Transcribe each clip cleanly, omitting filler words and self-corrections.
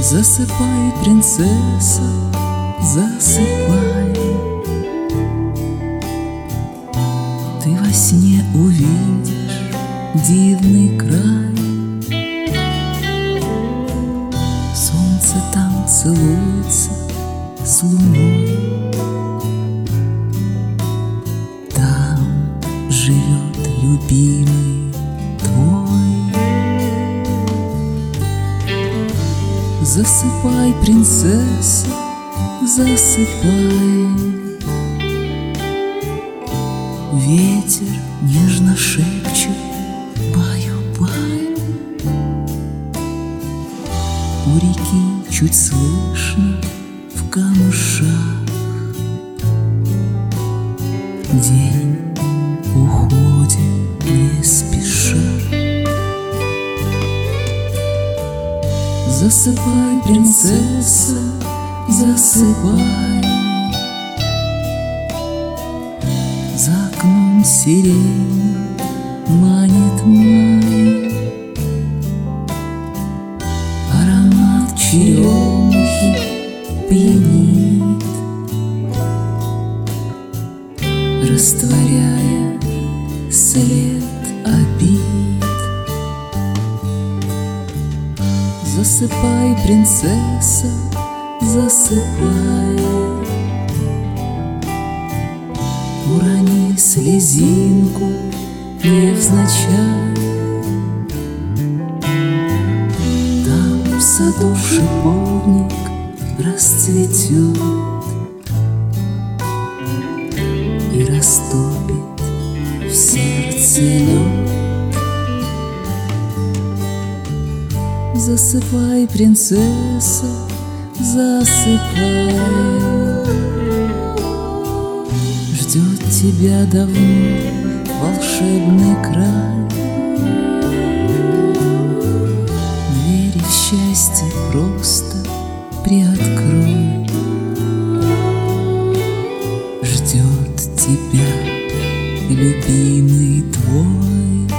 Засыпай, принцесса, засыпай. Ты во сне увидишь дивный край. Солнце там целуется с луной. Там живет любимый твой. Засыпай, принцесса, засыпай. Ветер нежно шепчет баю-бай. У реки чуть слышно в камышах день уходит не спеша. Засыпай, принцесса, засыпай. За окном сирень манит май. Аромат черемухи пьянит, растворяя след обид. Засыпай, принцесса, засыпай. Урони слезинку невзначай. Там в саду шиповник расцветет и растопит в сердце лед. Засыпай, принцесса, засыпай. Ждет тебя давно волшебный край. Двери в счастье просто приоткрой. Ждет тебя любимый твой.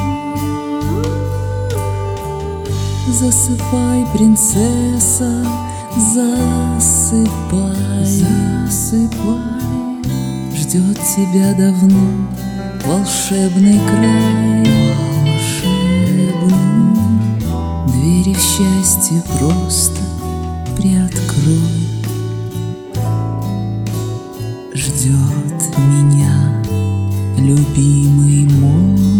Засыпай, принцесса, засыпай. Засыпай. Ждет тебя давно волшебный край. Волшебный. Двери в счастье просто приоткрой. Ждет меня любимый мой.